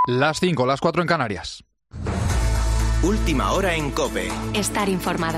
Las 5, las 4 en Canarias. Última hora en COPE. Estar informado.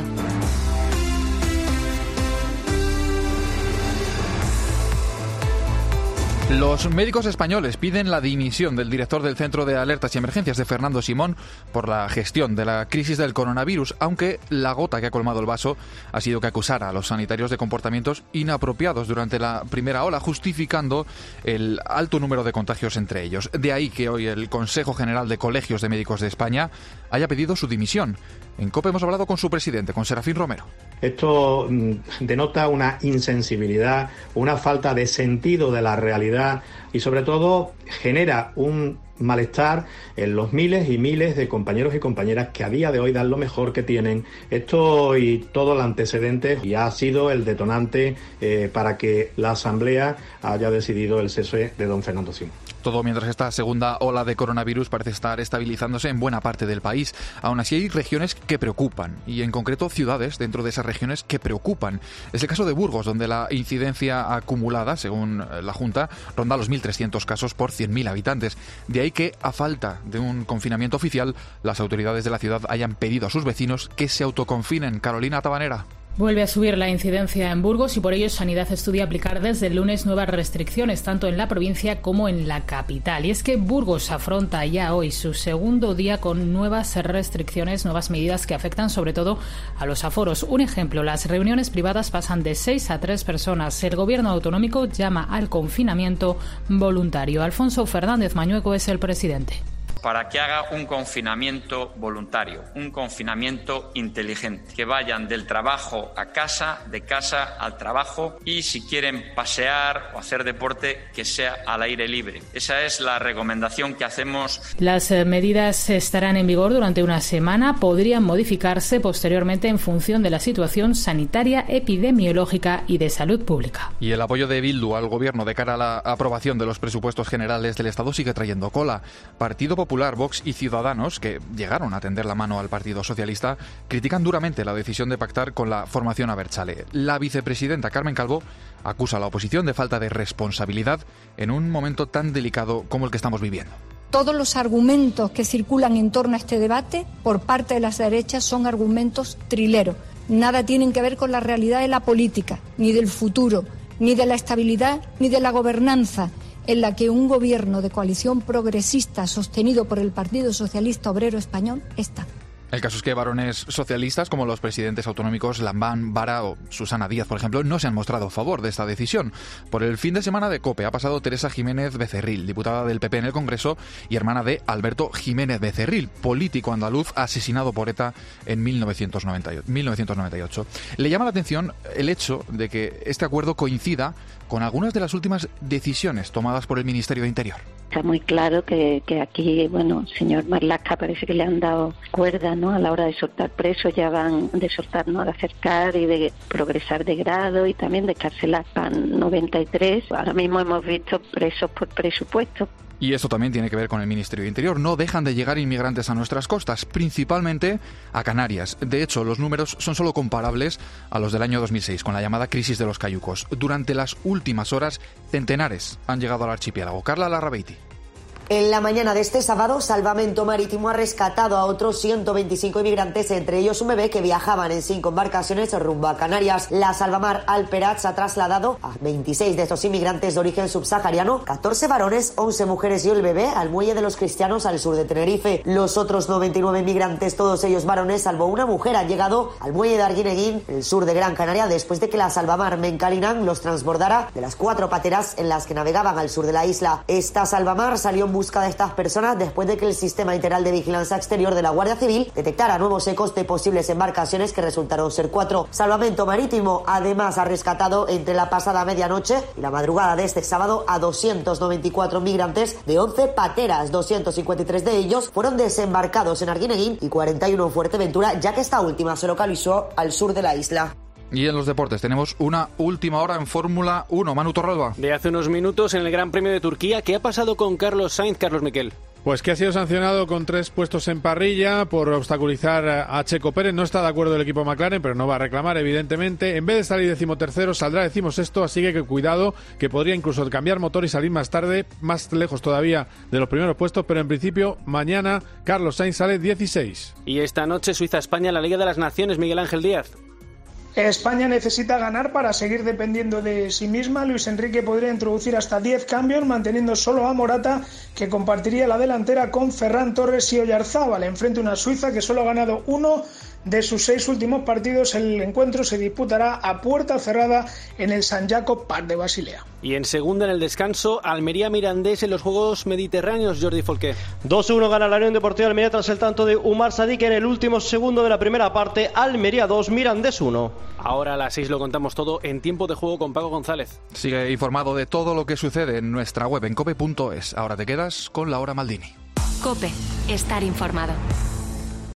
Los médicos españoles piden la dimisión del director del Centro de Alertas y Emergencias, de Fernando Simón, por la gestión de la crisis del coronavirus, aunque la gota que ha colmado el vaso ha sido que acusara a los sanitarios de comportamientos inapropiados durante la primera ola, justificando el alto número de contagios entre ellos. De ahí que hoy el Consejo General de Colegios de Médicos de España haya pedido su dimisión. En COPE hemos hablado con su presidente, con Serafín Romero. Esto denota una insensibilidad, una falta de sentido de la realidad y sobre todo genera un malestar en los miles y miles de compañeros y compañeras que a día de hoy dan lo mejor que tienen. Esto y todo el antecedente y ha sido el detonante para que la Asamblea haya decidido el cese de don Fernando Simón. Todo mientras esta segunda ola de coronavirus parece estar estabilizándose en buena parte del país. Aún así hay regiones que preocupan y en concreto ciudades dentro de esas regiones que preocupan. Es el caso de Burgos, donde la incidencia acumulada, según la Junta, ronda los 1.300 casos por 100.000 habitantes. De ahí que, a falta de un confinamiento oficial, las autoridades de la ciudad hayan pedido a sus vecinos que se autoconfinen. Carolina Tabanera. Vuelve a subir la incidencia en Burgos y por ello Sanidad estudia aplicar desde el lunes nuevas restricciones tanto en la provincia como en la capital. Y es que Burgos afronta ya hoy su segundo día con nuevas restricciones, nuevas medidas que afectan sobre todo a los aforos. Un ejemplo, las reuniones privadas pasan de 6 a 3 personas. El gobierno autonómico llama al confinamiento voluntario. Alfonso Fernández Mañueco es el presidente. Para que haga un confinamiento voluntario, un confinamiento inteligente, que vayan del trabajo a casa, de casa al trabajo y si quieren pasear o hacer deporte, que sea al aire libre. Esa es la recomendación que hacemos. Las medidas estarán en vigor durante una semana, podrían modificarse posteriormente en función de la situación sanitaria, epidemiológica y de salud pública. Y el apoyo de Bildu al gobierno de cara a la aprobación de los presupuestos generales del Estado sigue trayendo cola. Partido Popular, Vox y Ciudadanos, que llegaron a tender la mano al Partido Socialista, critican duramente la decisión de pactar con la formación abertzale. La vicepresidenta Carmen Calvo acusa a la oposición de falta de responsabilidad en un momento tan delicado como el que estamos viviendo. Todos los argumentos que circulan en torno a este debate por parte de las derechas son argumentos trileros. Nada tienen que ver con la realidad de la política, ni del futuro, ni de la estabilidad, ni de la gobernanza en la que un gobierno de coalición progresista sostenido por el Partido Socialista Obrero Español está. El caso es que varones socialistas como los presidentes autonómicos Lambán, Vara o Susana Díaz, por ejemplo, no se han mostrado a favor de esta decisión. Por el fin de semana de COPE ha pasado Teresa Jiménez Becerril, diputada del PP en el Congreso y hermana de Alberto Jiménez Becerril, político andaluz asesinado por ETA en 1998. Le llama la atención el hecho de que este acuerdo coincida con algunas de las últimas decisiones tomadas por el Ministerio de Interior. Está muy claro que aquí, señor Marlaska parece que le han dado cuerda, ¿no? A la hora de soltar presos, ya van de soltar, ¿no? De acercar y de progresar de grado y también de escarcelar. Van 93. Ahora mismo hemos visto presos por presupuesto. Y esto también tiene que ver con el Ministerio de Interior. No dejan de llegar inmigrantes a nuestras costas, principalmente a Canarias. De hecho, los números son solo comparables a los del año 2006, con la llamada crisis de los cayucos. Durante las últimas horas, centenares han llegado al archipiélago. Carla Larrabeiti. En la mañana de este sábado, Salvamento Marítimo ha rescatado a otros 125 inmigrantes, entre ellos un bebé que viajaban en 5 embarcaciones rumbo a Canarias. La Salvamar Alperatz ha trasladado a 26 de estos inmigrantes de origen subsahariano, 14 varones, 11 mujeres y el bebé, al muelle de los Cristianos al sur de Tenerife. Los otros 99 inmigrantes, todos ellos varones, salvo una mujer, han llegado al muelle de Arguineguín, el sur de Gran Canaria, después de que la Salvamar Mencalinan los transbordara de las 4 pateras en las que navegaban al sur de la isla. Esta Salvamar salió en busca de estas personas después de que el Sistema Integral de Vigilancia Exterior de la Guardia Civil detectara nuevos ecos de posibles embarcaciones que resultaron ser 4. Salvamento Marítimo además ha rescatado entre la pasada medianoche y la madrugada de este sábado a 294 migrantes de 11 pateras. 253 de ellos fueron desembarcados en Arguineguín y 41 en Fuerteventura, ya que esta última se localizó al sur de la isla. Y en los deportes tenemos una última hora en Fórmula 1. Manu Torralba. De hace unos minutos en el Gran Premio de Turquía, ¿qué ha pasado con Carlos Sainz, Carlos Miquel? Pues que ha sido sancionado con 3 puestos en parrilla por obstaculizar a Checo Pérez. No está de acuerdo el equipo McLaren, pero no va a reclamar, evidentemente. En vez de salir 13º, saldrá 16º, así que cuidado, que podría incluso cambiar motor y salir más tarde, más lejos todavía de los primeros puestos, pero en principio mañana Carlos Sainz sale 16. Y esta noche Suiza-España en la Liga de las Naciones, Miguel Ángel Díaz. España necesita ganar para seguir dependiendo de sí misma. Luis Enrique podría introducir hasta 10 cambios, manteniendo solo a Morata, que compartiría la delantera con Ferran Torres y Oyarzábal. Enfrente una Suiza que solo ha ganado 1 de sus 6 últimos partidos. El encuentro se disputará a puerta cerrada en el Sant Jacob Park de Basilea. Y en segunda, en el descanso, Almería-Mirandés en los Juegos Mediterráneos, Jordi Folqué. 2-1 gana la Unión Deportiva Almería tras el tanto de Umar Sadik en el último segundo de la primera parte. Almería 2, Mirandés 1. Ahora a las 6 lo contamos todo en Tiempo de Juego con Paco González. Sigue informado de todo lo que sucede en nuestra web en cope.es. Ahora te quedas con Laura Maldini. COPE. Estar informado.